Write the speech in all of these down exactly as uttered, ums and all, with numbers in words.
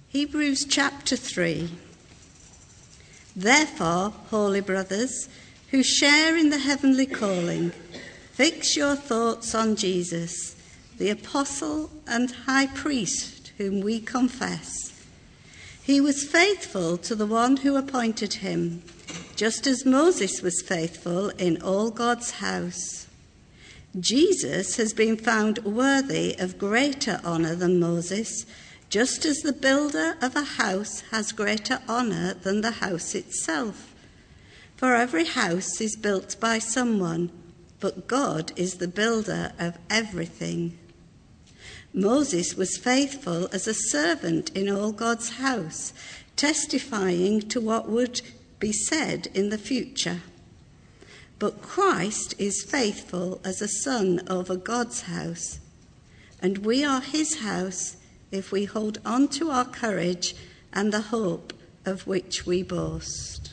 Hebrews chapter three. Therefore, holy brothers, who share in the heavenly calling, fix your thoughts on Jesus, the apostle and high priest whom we confess. He was faithful to the one who appointed him, just as Moses was faithful in all God's house. Jesus has been found worthy of greater honour than Moses, just as the builder of a house has greater honour than the house itself. For every house is built by someone, but God is the builder of everything. Moses was faithful as a servant in all God's house, testifying to what would be said in the future. But Christ is faithful as a son over God's house, and we are his house if we hold on to our courage and the hope of which we boast.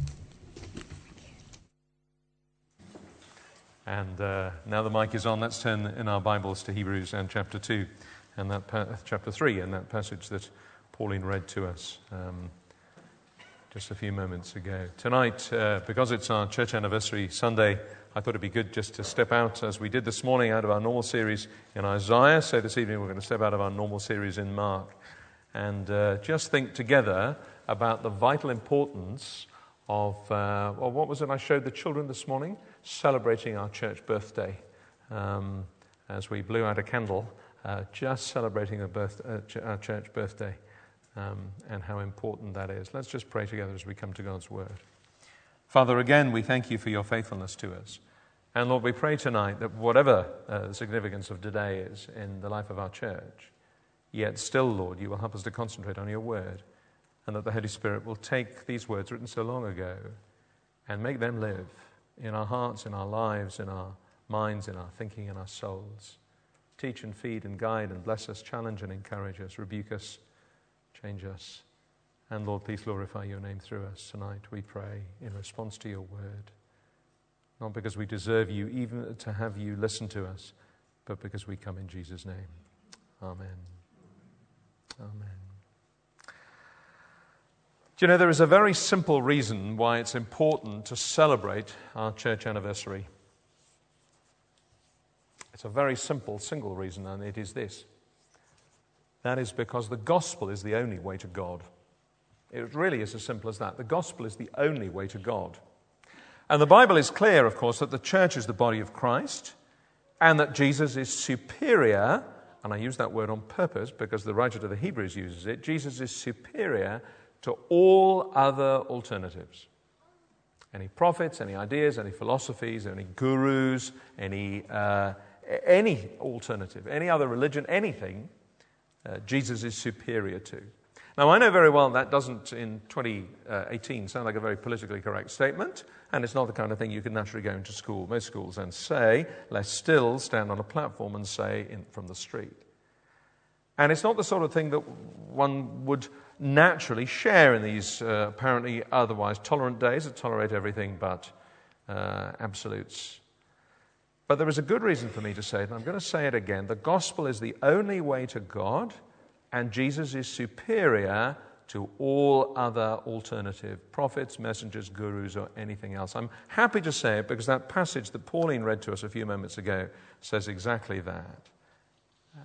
And uh, now the mic is on. Let's turn in our Bibles to Hebrews and chapter two, and that pa- chapter three, and that passage that Pauline read to us um, just a few moments ago. Tonight, uh, because it's our church anniversary Sunday, I thought it'd be good just to step out, as we did this morning, out of our normal series in Isaiah. So this evening we're going to step out of our normal series in Mark and uh, just think together about the vital importance of, uh, well, what was it I showed the children this morning? Celebrating our church birthday. Um, as we blew out a candle, uh, just celebrating a birth, uh, ch- our church birthday um, and how important that is. Let's just pray together as we come to God's Word. Father, again, we thank you for your faithfulness to us. And Lord, we pray tonight that whatever uh, the significance of today is in the life of our church, yet still, Lord, you will help us to concentrate on your word, and that the Holy Spirit will take these words written so long ago and make them live in our hearts, in our lives, in our minds, in our thinking, in our souls. Teach and feed and guide and bless us, challenge and encourage us, rebuke us, change us. And Lord, please glorify your name through us tonight, we pray, in response to your word. Not because we deserve you even to have you listen to us, but because we come in Jesus' name. Amen. Amen. Do you know, there is a very simple reason why it's important to celebrate our church anniversary. It's a very simple, single reason, and it is this. That is because the gospel is the only way to God. It really is as simple as that. The gospel is the only way to God. And the Bible is clear, of course, that the church is the body of Christ and that Jesus is superior, and I use that word on purpose because the writer to the Hebrews uses it. Jesus is superior to all other alternatives. Any prophets, any ideas, any philosophies, any gurus, any, uh, any alternative, any other religion, anything, uh, Jesus is superior to. Now, I know very well that doesn't, in twenty eighteen, sound like a very politically correct statement, and it's not the kind of thing you can naturally go into school, most schools, and say, less still stand on a platform and say in, from the street. And it's not the sort of thing that one would naturally share in these uh, apparently otherwise tolerant days that tolerate everything but uh, absolutes. But there is a good reason for me to say it, and I'm going to say it again. The gospel is the only way to God, and Jesus is superior to all other alternative prophets, messengers, gurus, or anything else. I'm happy to say it because that passage that Pauline read to us a few moments ago says exactly that. Uh,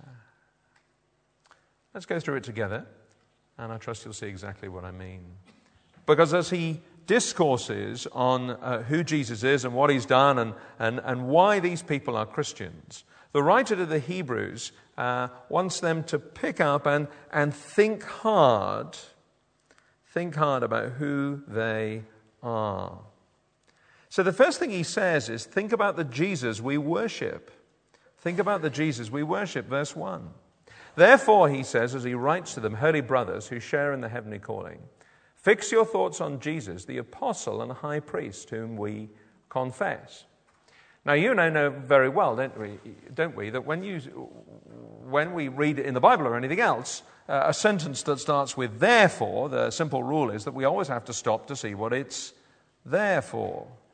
let's go through it together, and I trust you'll see exactly what I mean. Because as he discourses on uh, who Jesus is and what he's done and, and, and why these people are Christians, the writer to the Hebrews uh, wants them to pick up and, and think hard, think hard about who they are. So the first thing he says is, think about the Jesus we worship. Think about the Jesus we worship, verse one. Therefore, he says, as he writes to them, holy brothers who share in the heavenly calling, fix your thoughts on Jesus, the apostle and high priest, whom we confess. Now, you know, know very well, don't we, don't we that when, you, when we read in the Bible or anything else, uh, a sentence that starts with therefore, the simple rule is that we always have to stop to see what it's there for.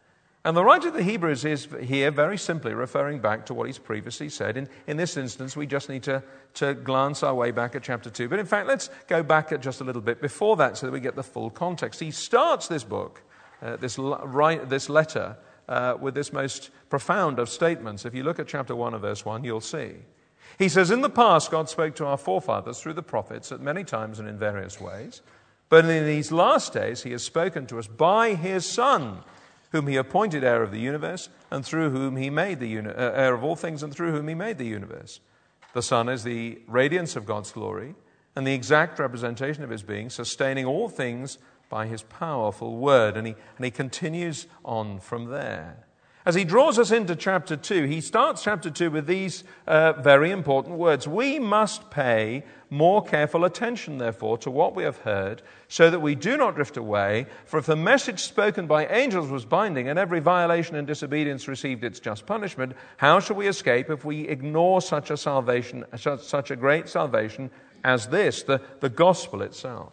And the writer of the Hebrews is here very simply referring back to what he's previously said. In, in this instance, we just need to, to glance our way back at chapter two. But in fact, let's go back at just a little bit before that so that we get the full context. He starts this book, uh, this, right, this letter, uh, with this most profound of statements. If you look at chapter one and verse one, you'll see. He says, in the past, God spoke to our forefathers through the prophets at many times and in various ways. But in these last days, he has spoken to us by his Son, whom he appointed heir of the universe, and through whom he made the uni- uh, heir of all things, and through whom he made the universe. The Son is the radiance of God's glory, and the exact representation of his being, sustaining all things by his powerful word. And he, and he continues on from there. As he draws us into chapter two, he starts chapter two with these uh, very important words. We must pay more careful attention, therefore, to what we have heard, so that we do not drift away. For if the message spoken by angels was binding, and every violation and disobedience received its just punishment, how shall we escape if we ignore such a salvation, such a great salvation as this, the, the gospel itself?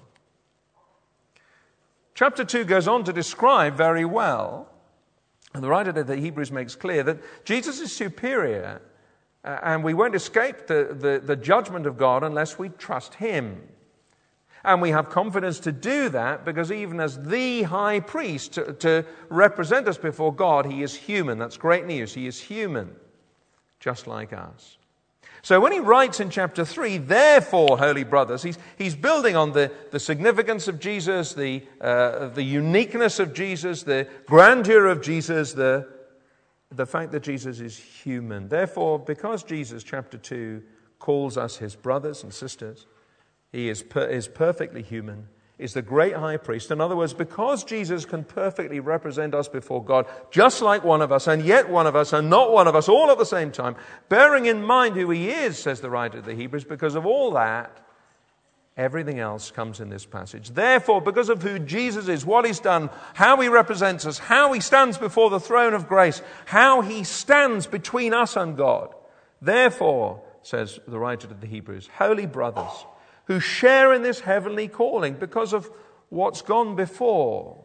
Chapter two goes on to describe very well, and the writer of the Hebrews makes clear that Jesus is superior, uh, and we won't escape the, the, the judgment of God unless we trust him. And we have confidence to do that because even as the high priest to, to represent us before God, he is human. That's great news. He is human, just like us. So when he writes in chapter three, therefore, holy brothers, he's, he's building on the, the significance of Jesus, the, uh, the uniqueness of Jesus, the grandeur of Jesus, the, the fact that Jesus is human. Therefore, because Jesus, chapter two, calls us his brothers and sisters, he is, per, is perfectly human, is the great high priest. In other words, because Jesus can perfectly represent us before God, just like one of us, and yet one of us, and not one of us, all at the same time, bearing in mind who he is, says the writer of the Hebrews, because of all that, everything else comes in this passage. Therefore, because of who Jesus is, what he's done, how he represents us, how he stands before the throne of grace, how he stands between us and God, therefore, says the writer of the Hebrews, holy brothers, who share in this heavenly calling because of what's gone before.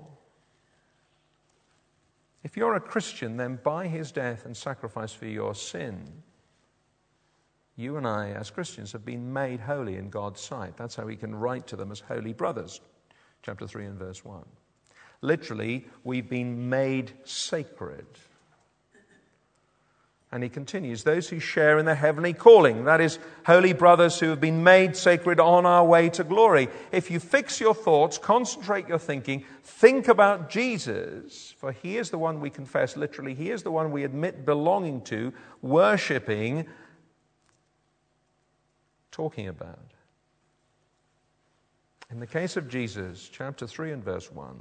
If you're a Christian, then by his death and sacrifice for your sin, you and I, as Christians, have been made holy in God's sight. That's how he can write to them as holy brothers. Chapter three and verse one. Literally, we've been made sacred. And he continues, those who share in the heavenly calling, that is, holy brothers who have been made sacred on our way to glory. If you fix your thoughts, concentrate your thinking, think about Jesus, for he is the one we confess, literally, he is the one we admit belonging to, worshipping, talking about. In the case of Jesus, chapter three and verse one,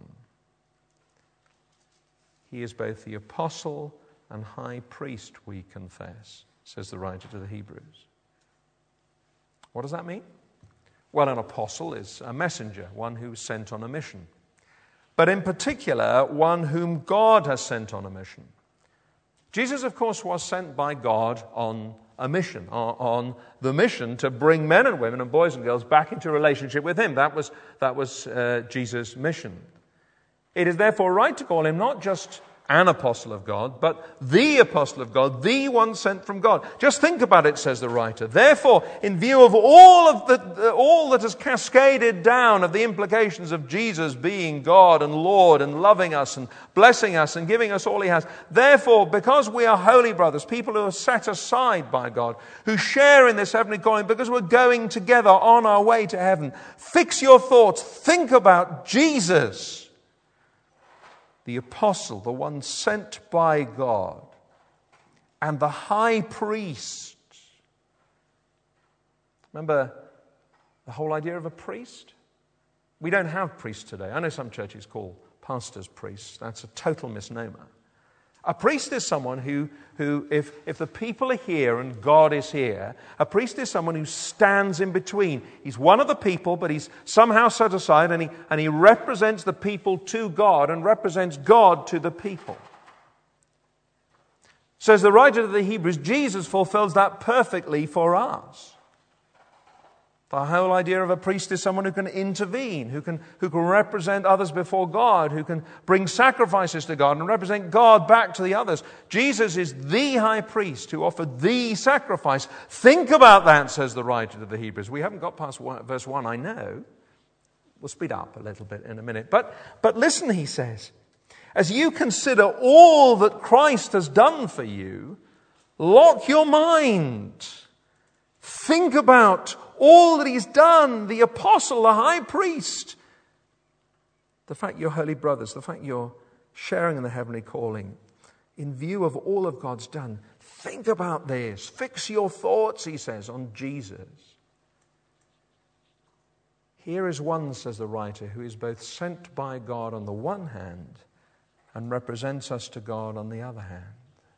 he is both the apostle and high priest, we confess, says the writer to the Hebrews. What does that mean? Well, an apostle is a messenger, one who's sent on a mission. But in particular, one whom God has sent on a mission. Jesus, of course, was sent by God on a mission, on the mission to bring men and women and boys and girls back into relationship with him. That was, that was uh, Jesus' mission. It is therefore right to call him not just an apostle of God, but the apostle of God, the one sent from God. Just think about it, says the writer. Therefore, in view of all of the, all that has cascaded down of the implications of Jesus being God and Lord and loving us and blessing us and giving us all he has, therefore, because we are holy brothers, people who are set aside by God, who share in this heavenly calling, because we're going together on our way to heaven, fix your thoughts, think about Jesus, the apostle, the one sent by God, and the high priest. Remember the whole idea of a priest? We don't have priests today. I know some churches call pastors priests. That's a total misnomer. A priest is someone who, who if, if the people are here and God is here, a priest is someone who stands in between. He's one of the people, but he's somehow set aside, and he, and he represents the people to God and represents God to the people. Says the writer of the Hebrews, Jesus fulfills that perfectly for us. The whole idea of a priest is someone who can intervene, who can, who can represent others before God, who can bring sacrifices to God and represent God back to the others. Jesus is the high priest who offered the sacrifice. Think about that, says the writer to the Hebrews. We haven't got past one, verse one, I know. We'll speed up a little bit in a minute. But, but listen, he says, as you consider all that Christ has done for you, lock your mind. Think about all that he's done, the apostle, the high priest. The fact you're holy brothers, the fact you're sharing in the heavenly calling. In view of all of God's done, think about this. Fix your thoughts, he says, on Jesus. Here is one, says the writer, who is both sent by God on the one hand and represents us to God on the other hand.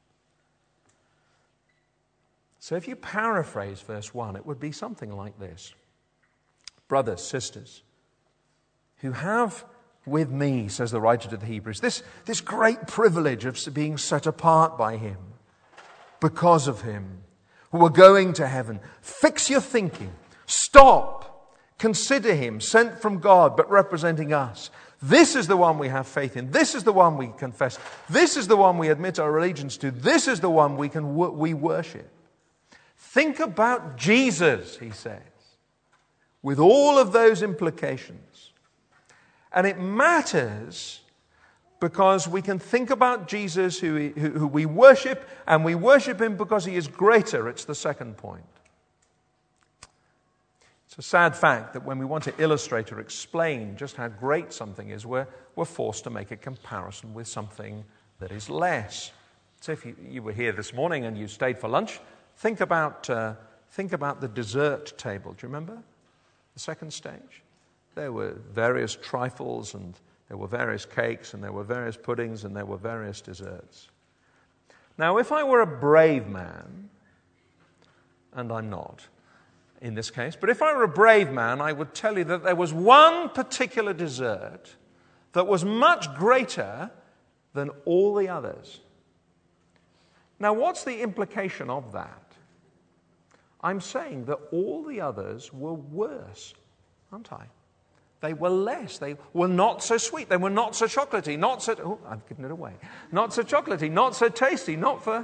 So if you paraphrase verse one, it would be something like this. Brothers, sisters, who have with me, says the writer to the Hebrews, this, this great privilege of being set apart by him, because of him, who are going to heaven. Fix your thinking. Stop. Consider him, sent from God, but representing us. This is the one we have faith in. This is the one we confess. This is the one we admit our allegiance to. This is the one we can we worship. Think about Jesus, he says, with all of those implications. And it matters because we can think about Jesus who, we, who, who we worship, and we worship him because he is greater. It's the second point. It's a sad fact that when we want to illustrate or explain just how great something is, we're, we're forced to make a comparison with something that is less. So if you, you were here this morning and you stayed for lunch, Think about, uh, think about the dessert table. Do you remember the second stage? There were various trifles, and there were various cakes, and there were various puddings, and there were various desserts. Now, if I were a brave man, and I'm not in this case, but if I were a brave man, I would tell you that there was one particular dessert that was much greater than all the others. Now, what's the implication of that? I'm saying that all the others were worse, aren't I? They were less. They were not so sweet. They were not so chocolatey. Not so... Oh, I've given it away. Not so chocolatey. Not so tasty. Not for...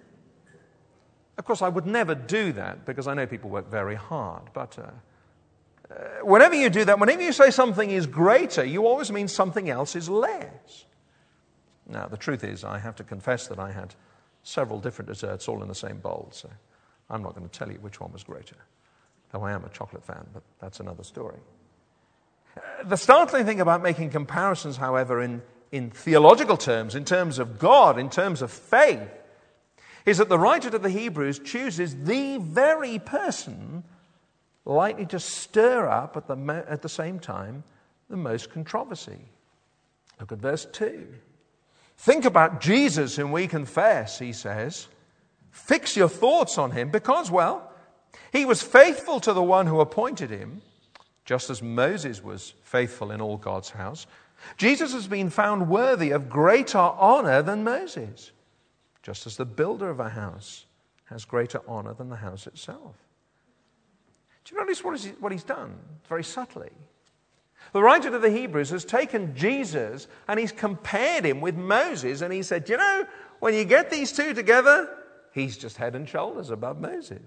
Of course, I would never do that because I know people work very hard. But uh, uh, whenever you do that, whenever you say something is greater, you always mean something else is less. Now, the truth is, I have to confess that I had several different desserts all in the same bowl, so I'm not going to tell you which one was greater, though I am a chocolate fan, but that's another story. The startling thing about making comparisons, however, in, in theological terms, in terms of God, in terms of faith, is that the writer to the Hebrews chooses the very person likely to stir up at the, at the same time the most controversy. Look at verse two. Think about Jesus whom we confess, he says. Fix your thoughts on him because, well, he was faithful to the one who appointed him, just as Moses was faithful in all God's house. Jesus has been found worthy of greater honor than Moses, just as the builder of a house has greater honor than the house itself. Do you notice what, is he, what he's done? Very subtly. The writer to the Hebrews has taken Jesus and he's compared him with Moses, and he said, you know, when you get these two together, he's just head and shoulders above Moses.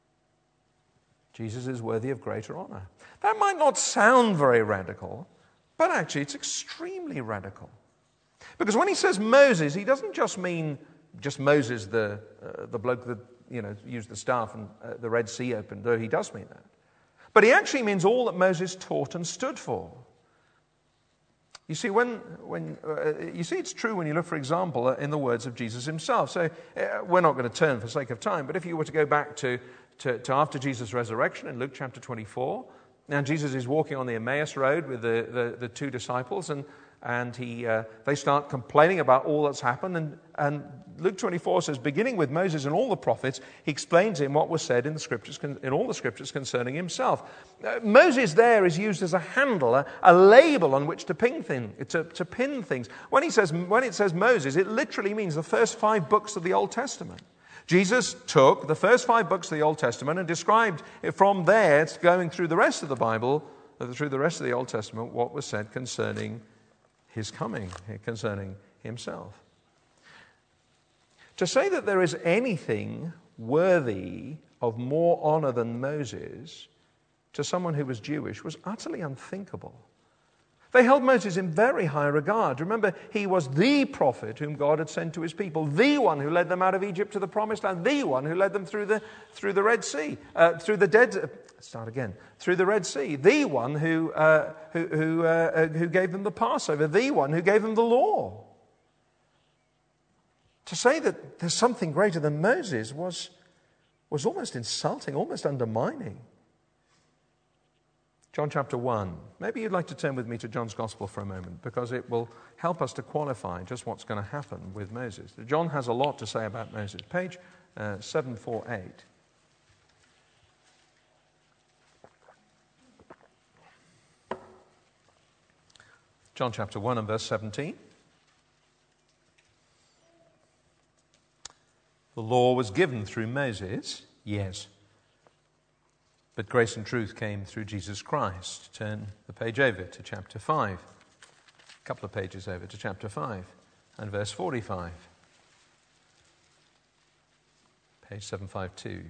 Jesus is worthy of greater honor. That might not sound very radical, but actually it's extremely radical. Because when he says Moses, he doesn't just mean just Moses, the uh, the bloke that, you know, used the staff and uh, the Red Sea opened, though he does mean that. But he actually means all that Moses taught and stood for. You see, when when uh, you see, it's true when you look, for example, uh, in the words of Jesus himself. So uh, we're not going to turn for sake of time, but if you were to go back to, to, to after Jesus' resurrection in Luke chapter twenty-four, now Jesus is walking on the Emmaus Road with the, the, the two disciples, and and he uh, they start complaining about all that's happened, and, and Luke twenty-four says, beginning with Moses and all the prophets, he explains to him what was said in the scriptures, in all the scriptures concerning himself. Uh, Moses there is used as a handle, a, a label on which to pin thing, to, to pin things. When he says when it says Moses, it literally means the first five books of the Old Testament. Jesus took the first five books of the Old Testament and described from there, going through the rest of the Bible, through the rest of the Old Testament, what was said concerning his coming, concerning himself. To say that there is anything worthy of more honor than Moses to someone who was Jewish was utterly unthinkable. They held Moses in very high regard. Remember, he was the prophet whom God had sent to his people, the one who led them out of Egypt to the promised land, the one who led them through the through the Red Sea, uh, through the dead. Uh, start again. Through the Red Sea, the one who uh, who who, uh, who gave them the Passover, the one who gave them the law. To say that there's something greater than Moses was was almost insulting, almost undermining. John chapter one. Maybe you'd like to turn with me to John's Gospel for a moment, because it will help us to qualify just what's going to happen with Moses. John has a lot to say about Moses. Page uh, seven forty-eight. John chapter one and verse seventeen. The law was given through Moses, yes. But grace and truth came through Jesus Christ. Turn the page over to chapter five. A couple of pages over to chapter five and verse forty-five. Page seven fifty-two.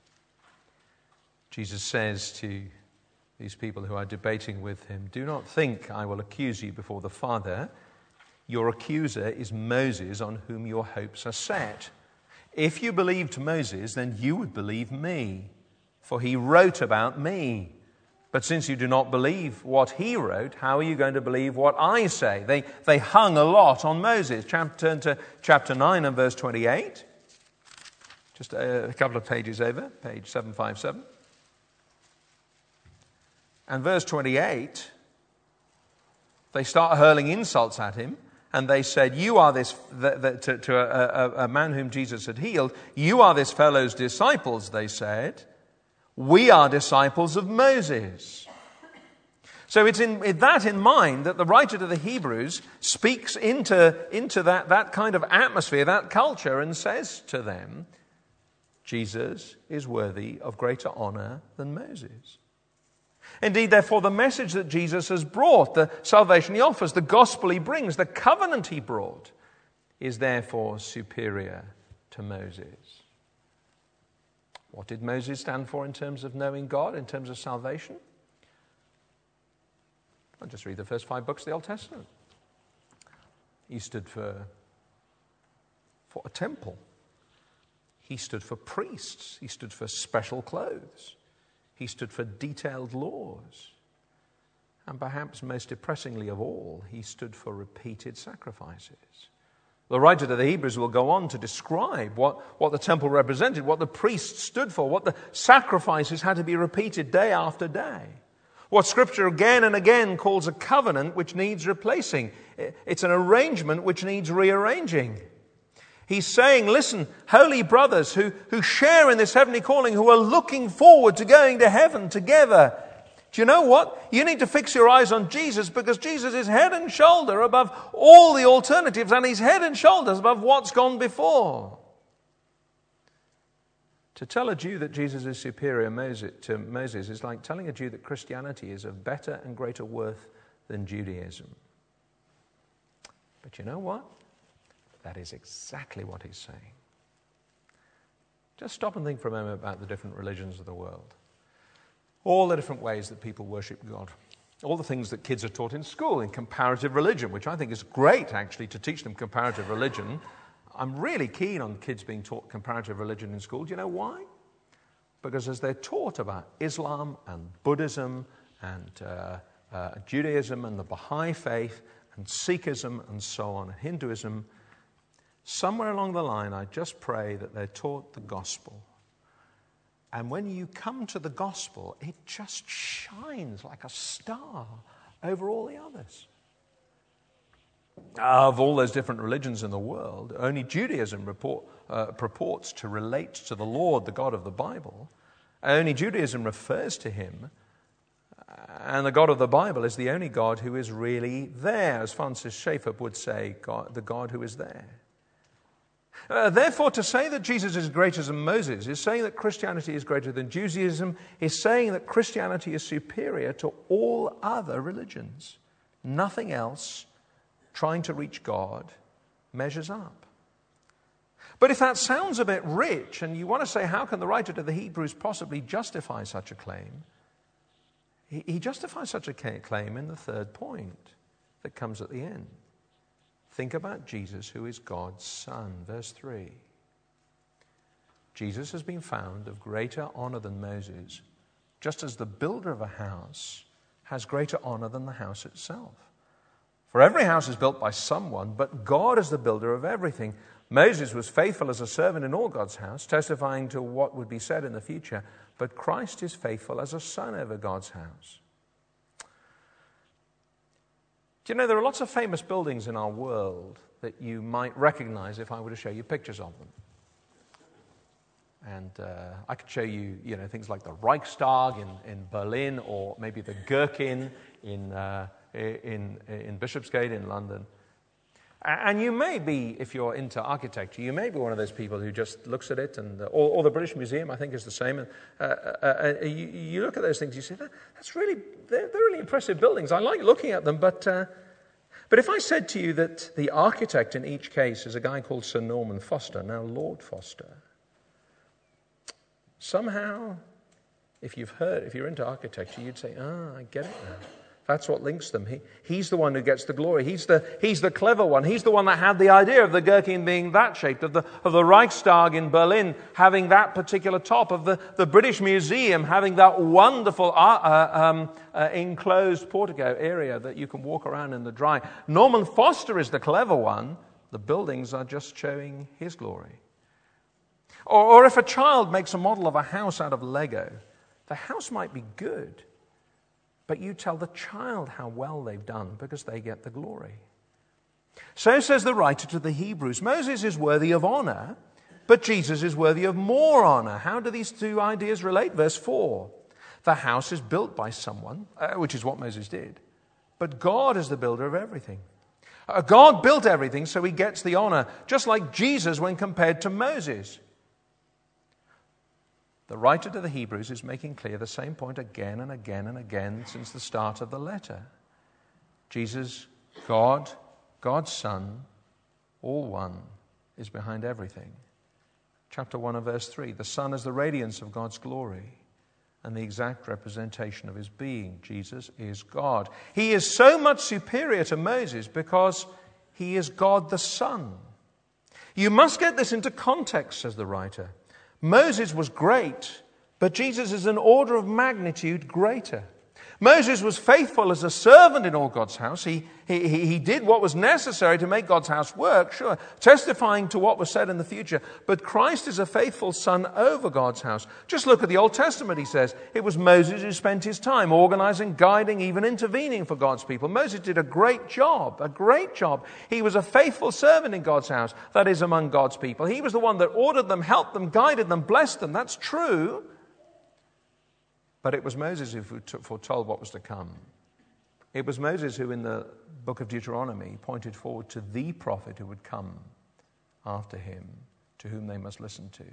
Jesus says to these people who are debating with him, "Do not think I will accuse you before the Father. Your accuser is Moses, on whom your hopes are set. If you believed Moses, then you would believe me, for he wrote about me. But since you do not believe what he wrote, how are you going to believe what I say?" They, they hung a lot on Moses. Turn to chapter nine and verse twenty-eight. Just a, a couple of pages over, page seven fifty-seven. And verse twenty-eight, they start hurling insults at him. And they said, "You are this," the, the, to, to a, a, a man whom Jesus had healed, "You are this fellow's disciples," they said. "We are disciples of Moses." So it's in, with that in mind that the writer to the Hebrews speaks into, into that, that kind of atmosphere, that culture, and says to them, Jesus is worthy of greater honor than Moses. Indeed, therefore, the message that Jesus has brought, the salvation he offers, the gospel he brings, the covenant he brought, is therefore superior to Moses. What did Moses stand for in terms of knowing God, in terms of salvation? I'll just read the first five books of the Old Testament. He stood for, for a temple. He stood for priests. He stood for special clothes. He stood for detailed laws. And perhaps most depressingly of all, he stood for repeated sacrifices. The writer to the Hebrews will go on to describe what, what the temple represented, what the priests stood for, what the sacrifices had to be repeated day after day. What Scripture again and again calls a covenant which needs replacing. It's an arrangement which needs rearranging. He's saying, listen, holy brothers who, who share in this heavenly calling, who are looking forward to going to heaven together. Do you know what? You need to fix your eyes on Jesus, because Jesus is head and shoulder above all the alternatives, and he's head and shoulders above what's gone before. To tell a Jew that Jesus is superior to Moses is like telling a Jew that Christianity is of better and greater worth than Judaism. But you know what? That is exactly what he's saying. Just stop and think for a moment about the different religions of the world. All the different ways that people worship God. All the things that kids are taught in school in comparative religion, which I think is great, actually, to teach them comparative religion. I'm really keen on kids being taught comparative religion in school. Do you know why? Because as they're taught about Islam and Buddhism and uh, uh, Judaism and the Baha'i faith and Sikhism and so on, and Hinduism, somewhere along the line, I just pray that they're taught the gospel. And when you come to the gospel, it just shines like a star over all the others. Of all those different religions in the world, only Judaism report, uh, purports to relate to the Lord, the God of the Bible. Only Judaism refers to him. And the God of the Bible is the only God who is really there. As Francis Schaeffer would say, God, the God who is there. Uh, therefore, to say that Jesus is greater than Moses is saying that Christianity is greater than Judaism, is saying that Christianity is superior to all other religions. Nothing else trying to reach God measures up. But if that sounds a bit rich, and you want to say, how can the writer to the Hebrews possibly justify such a claim? He, he justifies such a claim in the third point that comes at the end. Think about Jesus, who is God's Son. Verse three. Jesus has been found of greater honor than Moses, just as the builder of a house has greater honor than the house itself. For every house is built by someone, but God is the builder of everything. Moses was faithful as a servant in all God's house, testifying to what would be said in the future, but Christ is faithful as a son over God's house. Do you know, there are lots of famous buildings in our world that you might recognize if I were to show you pictures of them. And uh, I could show you, you know, things like the Reichstag in, in Berlin, or maybe the Gherkin in, uh, in, in Bishopsgate in London. And you may be, if you're into architecture, you may be one of those people who just looks at it, and uh, or, or the British Museum, I think, is the same. And uh, uh, uh, you, you look at those things, you say, that, that's really, they're, they're really impressive buildings. I like looking at them, but uh, but if I said to you that the architect in each case is a guy called Sir Norman Foster, now Lord Foster, somehow, if you've heard, if you're into architecture, you'd say, ah, I get it now. That's what links them. He, he's the one who gets the glory. He's the, he's the clever one. He's the one that had the idea of the Gherkin being that shaped, of the, of the Reichstag in Berlin having that particular top, of the, the British Museum having that wonderful uh, uh, um, uh, enclosed portico area that you can walk around in the dry. Norman Foster is the clever one. The buildings are just showing his glory. Or, or if a child makes a model of a house out of Lego, the house might be good, but you tell the child how well they've done because they get the glory. So says the writer to the Hebrews. Moses is worthy of honor, but Jesus is worthy of more honor. How do these two ideas relate? Verse four. The house is built by someone, uh, which is what Moses did, but God is the builder of everything. Uh, God built everything, so he gets the honor, just like Jesus when compared to Moses. The writer to the Hebrews is making clear the same point again and again and again since the start of the letter. Jesus, God, God's Son, all one, is behind everything. Chapter one and verse three, the Son is the radiance of God's glory and the exact representation of his being. Jesus is God. He is so much superior to Moses because he is God the Son. You must get this into context, says the writer. Moses was great, but Jesus is an order of magnitude greater. Moses was faithful as a servant in all God's house. He, he, he did what was necessary to make God's house work, sure, testifying to what was said in the future. But Christ is a faithful son over God's house. Just look at the Old Testament, he says. It was Moses who spent his time organizing, guiding, even intervening for God's people. Moses did a great job, a great job. He was a faithful servant in God's house, that is, among God's people. He was the one that ordered them, helped them, guided them, blessed them. That's true. But it was Moses who foretold what was to come. It was Moses who, in the book of Deuteronomy, pointed forward to the prophet who would come after him, to whom they must listen to.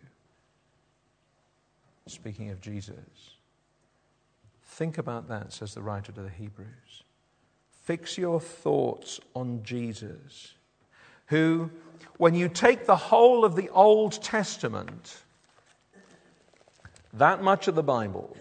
Speaking of Jesus, think about that, says the writer to the Hebrews. Fix your thoughts on Jesus, who, when you take the whole of the Old Testament, that much of the Bible,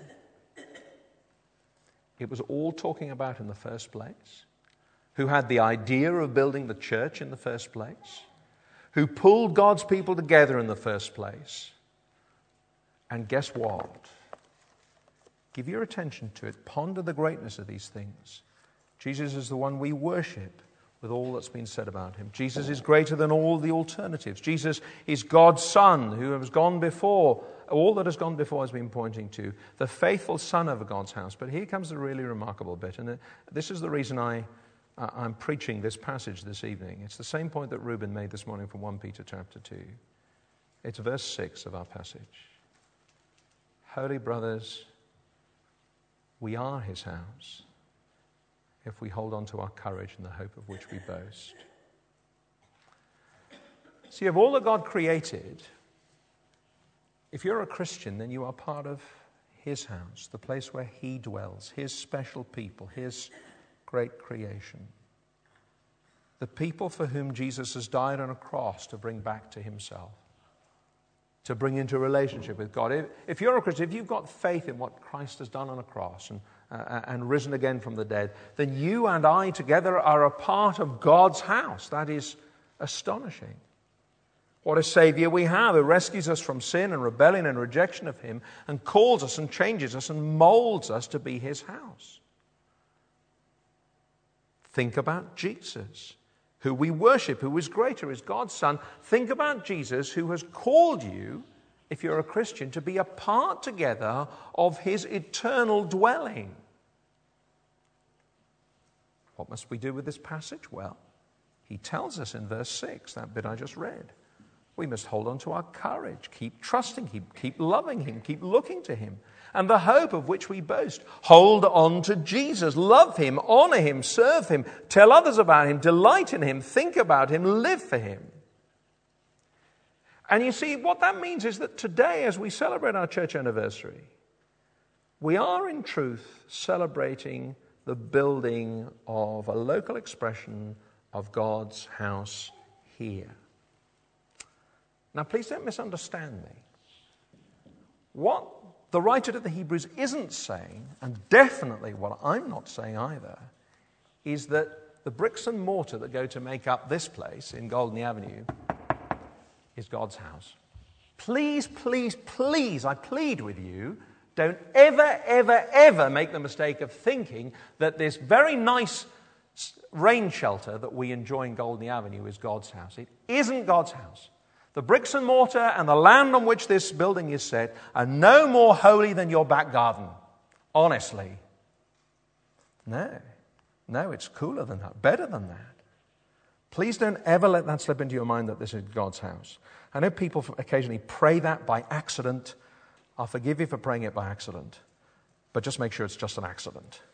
it was all talking about in the first place, who had the idea of building the church in the first place, who pulled God's people together in the first place. And guess what? Give your attention to it. Ponder the greatness of these things. Jesus is the one we worship with all that's been said about him. Jesus is greater than all the alternatives. Jesus is God's Son who has gone before. All that has gone before has been pointing to the faithful Son of God's house. But here comes the really remarkable bit. And this is the reason I, uh, I'm preaching this passage this evening. It's the same point that Reuben made this morning from First Peter chapter two. It's verse six of our passage. Holy brothers, we are his house if we hold on to our courage and the hope of which we boast. See, of all that God created, if you're a Christian, then you are part of his house, the place where he dwells, his special people, his great creation. The people for whom Jesus has died on a cross to bring back to himself, to bring into a relationship with God. If, if you're a Christian, if you've got faith in what Christ has done on a cross and, uh, and risen again from the dead, then you and I together are a part of God's house. That is astonishing. What a Savior we have, who rescues us from sin and rebellion and rejection of him and calls us and changes us and molds us to be his house. Think about Jesus, who we worship, who is greater, is God's Son. Think about Jesus, who has called you, if you're a Christian, to be a part together of his eternal dwelling. What must we do with this passage? Well, he tells us in verse six, that bit I just read. We must hold on to our courage, keep trusting him, keep loving him, keep looking to him, and the hope of which we boast. Hold on to Jesus, love him, honor him, serve him, tell others about him, delight in him, think about him, live for him. And you see, what that means is that today, as we celebrate our church anniversary, we are in truth celebrating the building of a local expression of God's house here. Now, please don't misunderstand me. What the writer to the Hebrews isn't saying, and definitely what I'm not saying either, is that the bricks and mortar that go to make up this place in Goldney Avenue is God's house. Please, please, please, I plead with you, don't ever, ever, ever make the mistake of thinking that this very nice rain shelter that we enjoy in Goldney Avenue is God's house. It isn't God's house. The bricks and mortar and the land on which this building is set are no more holy than your back garden. Honestly. No. No, it's cooler than that. Better than that. Please don't ever let that slip into your mind that this is God's house. I know people occasionally pray that by accident. I'll forgive you for praying it by accident. But just make sure it's just an accident.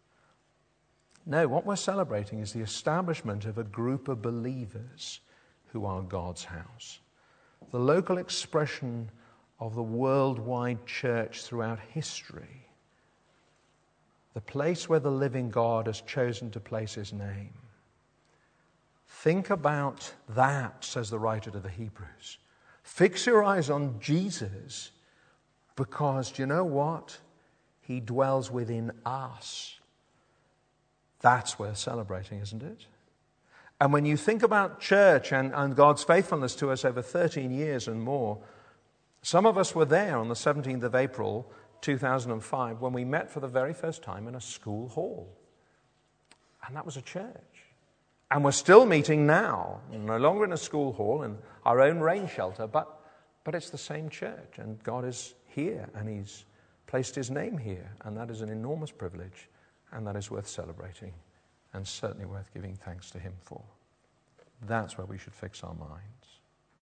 No, what we're celebrating is the establishment of a group of believers who are God's house. The local expression of the worldwide church throughout history. The place where the living God has chosen to place his name. Think about that, says the writer to the Hebrews. Fix your eyes on Jesus, because do you know what? He dwells within us. That's worth celebrating, isn't it? And when you think about church and, and God's faithfulness to us over thirteen years and more, some of us were there on the seventeenth of April, two thousand five, when we met for the very first time in a school hall. And that was a church. And we're still meeting now, no longer in a school hall, in our own rain shelter, but, but it's the same church. And God is here, and he's placed his name here. And that is an enormous privilege, and that is worth celebrating. And certainly worth giving thanks to him for. That's where we should fix our minds.